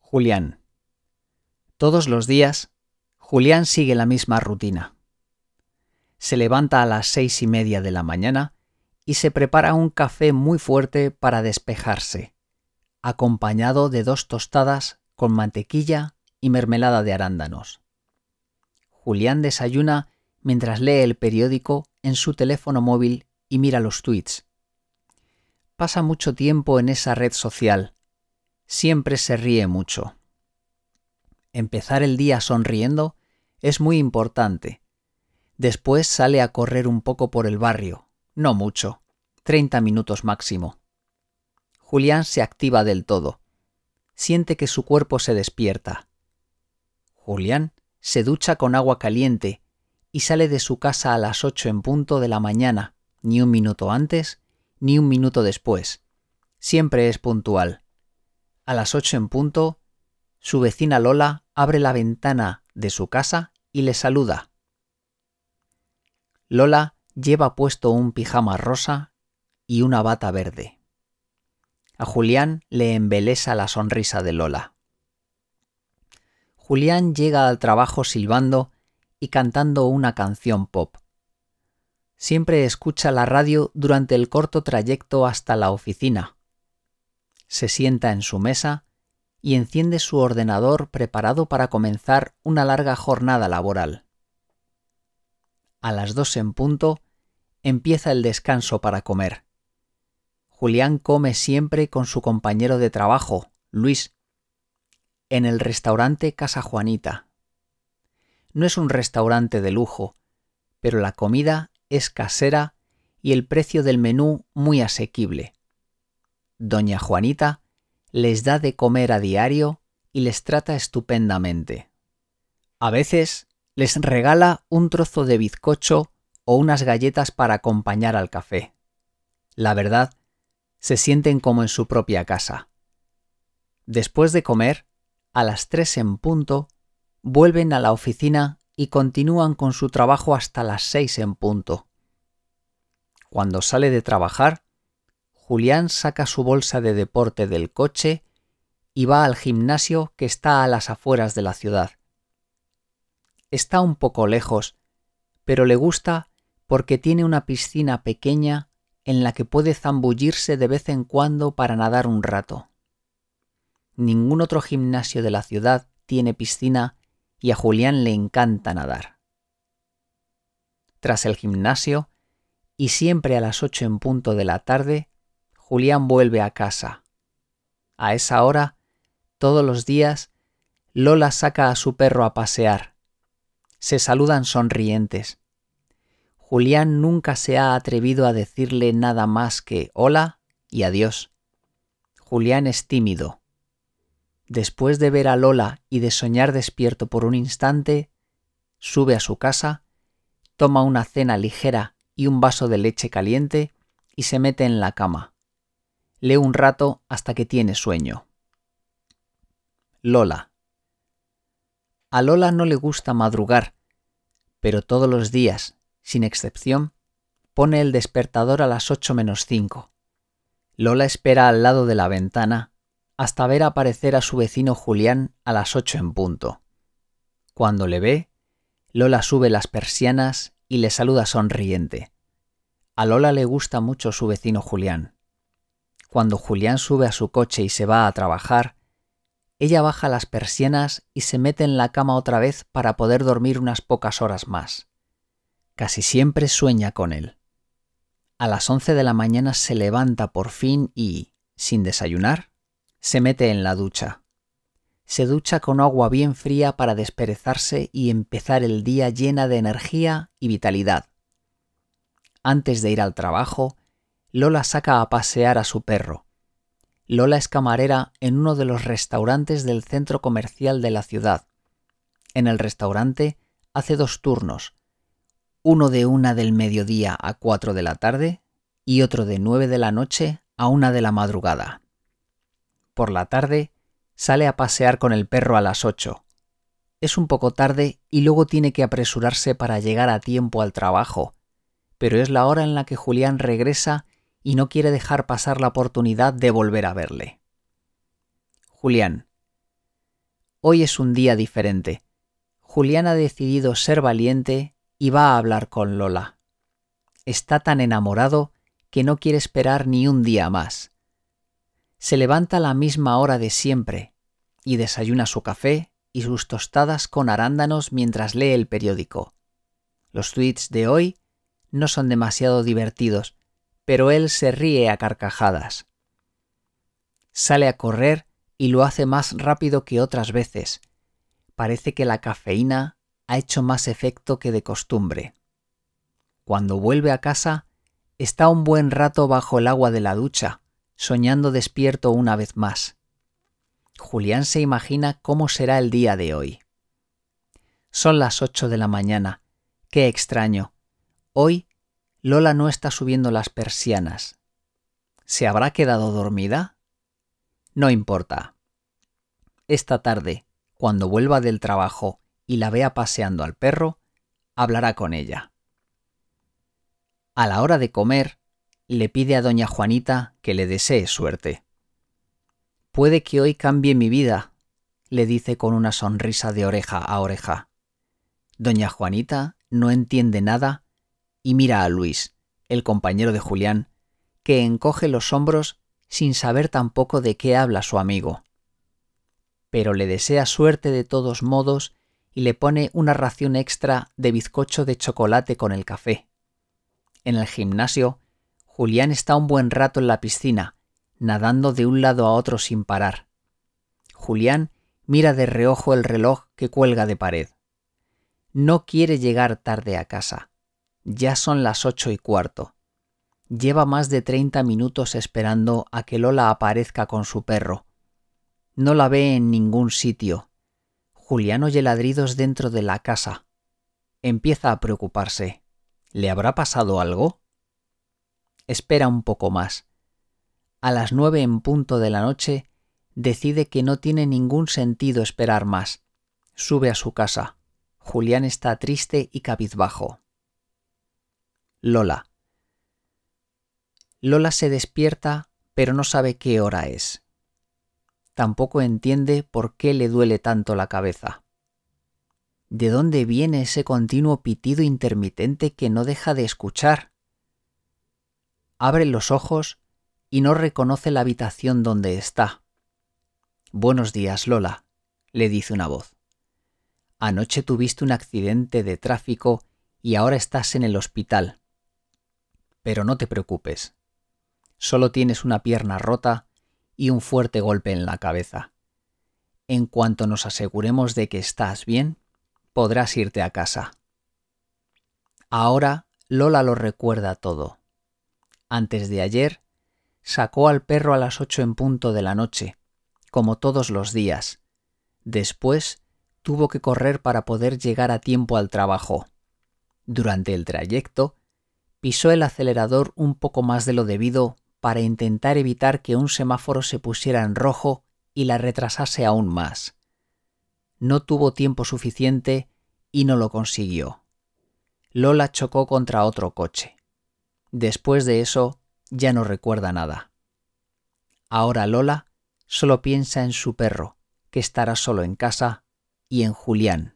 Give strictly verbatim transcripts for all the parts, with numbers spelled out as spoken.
Julián. Todos los días, Julián sigue la misma rutina. Se levanta a las seis y media de la mañana y se prepara un café muy fuerte para despejarse, acompañado de dos tostadas con mantequilla y mermelada de arándanos. Julián desayuna mientras lee el periódico en su teléfono móvil y mira los tweets. Pasa mucho tiempo en esa red social. Siempre se ríe mucho. Empezar el día sonriendo es muy importante. Después sale a correr un poco por el barrio, no mucho, treinta minutos máximo. Julián se activa del todo. Siente que su cuerpo se despierta. Julián se ducha con agua caliente y sale de su casa a las ocho en punto de la mañana, ni un minuto antes, ni un minuto después. Siempre es puntual. A las ocho en punto, su vecina Lola abre la ventana de su casa y le saluda. Lola lleva puesto un pijama rosa y una bata verde. A Julián le embelesa la sonrisa de Lola. Julián llega al trabajo silbando y cantando una canción pop. Siempre escucha la radio durante el corto trayecto hasta la oficina. Se sienta en su mesa y enciende su ordenador preparado para comenzar una larga jornada laboral. A las dos en punto empieza el descanso para comer. Julián come siempre con su compañero de trabajo, Luis, en el restaurante Casa Juanita. No es un restaurante de lujo, pero la comida es casera y el precio del menú muy asequible. Doña Juanita les da de comer a diario y les trata estupendamente. A veces les regala un trozo de bizcocho o unas galletas para acompañar al café. La verdad, se sienten como en su propia casa. Después de comer, a las tres en punto, vuelven a la oficina y continúan con su trabajo hasta las seis en punto. Cuando sale de trabajar, Julián saca su bolsa de deporte del coche y va al gimnasio que está a las afueras de la ciudad. Está un poco lejos, pero le gusta porque tiene una piscina pequeña en la que puede zambullirse de vez en cuando para nadar un rato. Ningún otro gimnasio de la ciudad tiene piscina y a Julián le encanta nadar. Tras el gimnasio, y siempre a las ocho en punto de la tarde, Julián vuelve a casa. A esa hora, todos los días, Lola saca a su perro a pasear. Se saludan sonrientes. Julián nunca se ha atrevido a decirle nada más que hola y adiós. Julián es tímido. Después de ver a Lola y de soñar despierto por un instante, sube a su casa, toma una cena ligera y un vaso de leche caliente y se mete en la cama. Lee un rato hasta que tiene sueño. Lola. A Lola no le gusta madrugar, pero todos los días, sin excepción, pone el despertador a las ocho menos cinco. Lola espera al lado de la ventana hasta ver aparecer a su vecino Julián a las ocho en punto. Cuando le ve, Lola sube las persianas y le saluda sonriente. A Lola le gusta mucho su vecino Julián. Cuando Julián sube a su coche y se va a trabajar, ella baja las persianas y se mete en la cama otra vez para poder dormir unas pocas horas más. Casi siempre sueña con él. A las once de la mañana se levanta por fin y, sin desayunar, se mete en la ducha. Se ducha con agua bien fría para desperezarse y empezar el día llena de energía y vitalidad. Antes de ir al trabajo, Lola saca a pasear a su perro. Lola es camarera en uno de los restaurantes del centro comercial de la ciudad. En el restaurante hace dos turnos, uno de una del mediodía a cuatro de la tarde y otro de nueve de la noche a una de la madrugada. Por la tarde sale a pasear con el perro a las ocho. Es un poco tarde y luego tiene que apresurarse para llegar a tiempo al trabajo, pero es la hora en la que Julián regresa y no quiere dejar pasar la oportunidad de volver a verle. Julián. Hoy es un día diferente. Julián ha decidido ser valiente y va a hablar con Lola. Está tan enamorado que no quiere esperar ni un día más. Se levanta a la misma hora de siempre y desayuna su café y sus tostadas con arándanos mientras lee el periódico. Los tweets de hoy no son demasiado divertidos, pero él se ríe a carcajadas. Sale a correr y lo hace más rápido que otras veces. Parece que la cafeína ha hecho más efecto que de costumbre. Cuando vuelve a casa, está un buen rato bajo el agua de la ducha, soñando despierto una vez más. Julián se imagina cómo será el día de hoy. Son las ocho de la mañana. Qué extraño. Hoy Lola no está subiendo las persianas. ¿Se habrá quedado dormida? No importa. Esta tarde, cuando vuelva del trabajo y la vea paseando al perro, hablará con ella. A la hora de comer, le pide a doña Juanita que le desee suerte. Puede que hoy cambie mi vida, le dice con una sonrisa de oreja a oreja. Doña Juanita no entiende nada y mira a Luis, el compañero de Julián, que encoge los hombros sin saber tampoco de qué habla su amigo. Pero le desea suerte de todos modos y le pone una ración extra de bizcocho de chocolate con el café. En el gimnasio, Julián está un buen rato en la piscina, nadando de un lado a otro sin parar. Julián mira de reojo el reloj que cuelga de pared. No quiere llegar tarde a casa. Ya son las ocho y cuarto. Lleva más de treinta minutos esperando a que Lola aparezca con su perro. No la ve en ningún sitio. Julián oye ladridos dentro de la casa. Empieza a preocuparse. ¿Le habrá pasado algo? Espera un poco más. A las nueve en punto de la noche, decide que no tiene ningún sentido esperar más. Sube a su casa. Julián está triste y cabizbajo. Lola. Lola se despierta, pero no sabe qué hora es. Tampoco entiende por qué le duele tanto la cabeza. ¿De dónde viene ese continuo pitido intermitente que no deja de escuchar? Abre los ojos y no reconoce la habitación donde está. Buenos días, Lola, le dice una voz. Anoche tuviste un accidente de tráfico y ahora estás en el hospital. Pero no te preocupes. Solo tienes una pierna rota y un fuerte golpe en la cabeza. En cuanto nos aseguremos de que estás bien, podrás irte a casa. Ahora Lola lo recuerda todo. Antes de ayer, sacó al perro a las ocho en punto de la noche, como todos los días. Después, tuvo que correr para poder llegar a tiempo al trabajo. Durante el trayecto, pisó el acelerador un poco más de lo debido para intentar evitar que un semáforo se pusiera en rojo y la retrasase aún más. No tuvo tiempo suficiente y no lo consiguió. Lola chocó contra otro coche. Después de eso, ya no recuerda nada. Ahora Lola solo piensa en su perro, que estará solo en casa, y en Julián.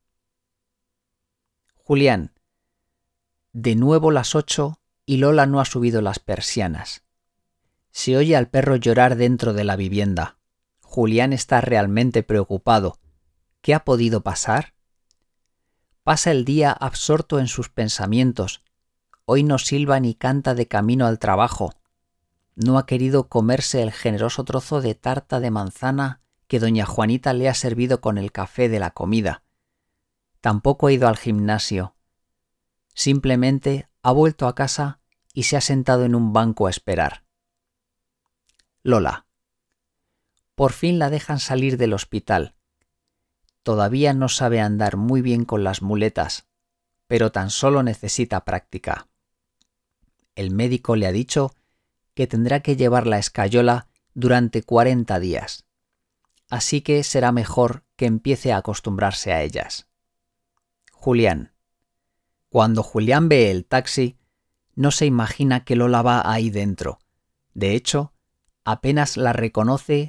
Julián. De nuevo las ocho y Lola no ha subido las persianas. Se oye al perro llorar dentro de la vivienda. Julián está realmente preocupado. ¿Qué ha podido pasar? Pasa el día absorto en sus pensamientos. Hoy no silba ni canta de camino al trabajo. No ha querido comerse el generoso trozo de tarta de manzana que doña Juanita le ha servido con el café de la comida. Tampoco ha ido al gimnasio. Simplemente ha vuelto a casa y se ha sentado en un banco a esperar. Lola. Por fin la dejan salir del hospital. Todavía no sabe andar muy bien con las muletas, pero tan solo necesita práctica. El médico le ha dicho que tendrá que llevar la escayola durante cuarenta días, así que será mejor que empiece a acostumbrarse a ellas. Julián. Cuando Julián ve el taxi, no se imagina que Lola va ahí dentro. De hecho, apenas la reconoce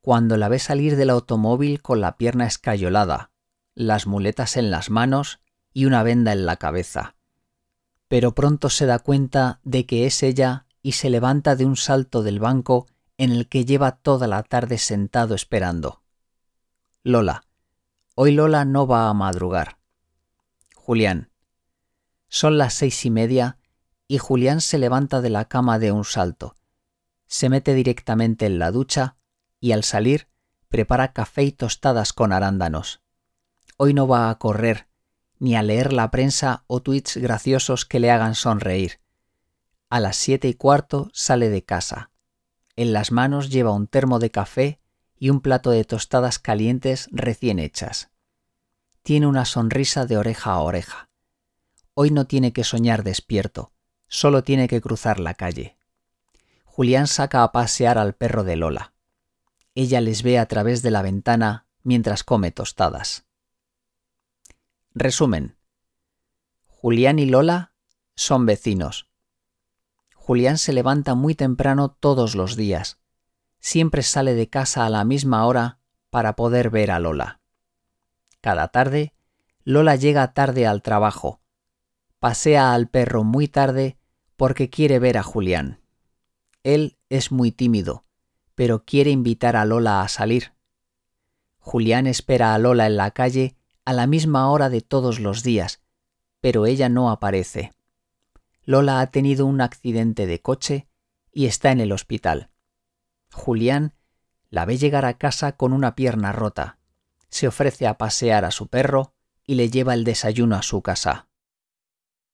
cuando la ve salir del automóvil con la pierna escayolada, las muletas en las manos y una venda en la cabeza. Pero pronto se da cuenta de que es ella y se levanta de un salto del banco en el que lleva toda la tarde sentado esperando. Lola. Hoy Lola no va a madrugar. Julián. Son las seis y media y Julián se levanta de la cama de un salto. Se mete directamente en la ducha y al salir prepara café y tostadas con arándanos. Hoy no va a correr, ni a leer la prensa o tuits graciosos que le hagan sonreír. A las siete y cuarto sale de casa. En las manos lleva un termo de café y un plato de tostadas calientes recién hechas. Tiene una sonrisa de oreja a oreja. Hoy no tiene que soñar despierto, solo tiene que cruzar la calle. Julián saca a pasear al perro de Lola. Ella les ve a través de la ventana mientras come tostadas. Resumen. Julián y Lola son vecinos. Julián se levanta muy temprano todos los días. Siempre sale de casa a la misma hora para poder ver a Lola. Cada tarde, Lola llega tarde al trabajo. Pasea al perro muy tarde porque quiere ver a Julián. Él es muy tímido, pero quiere invitar a Lola a salir. Julián espera a Lola en la calle a la misma hora de todos los días, pero ella no aparece. Lola ha tenido un accidente de coche y está en el hospital. Julián la ve llegar a casa con una pierna rota. Se ofrece a pasear a su perro y le lleva el desayuno a su casa.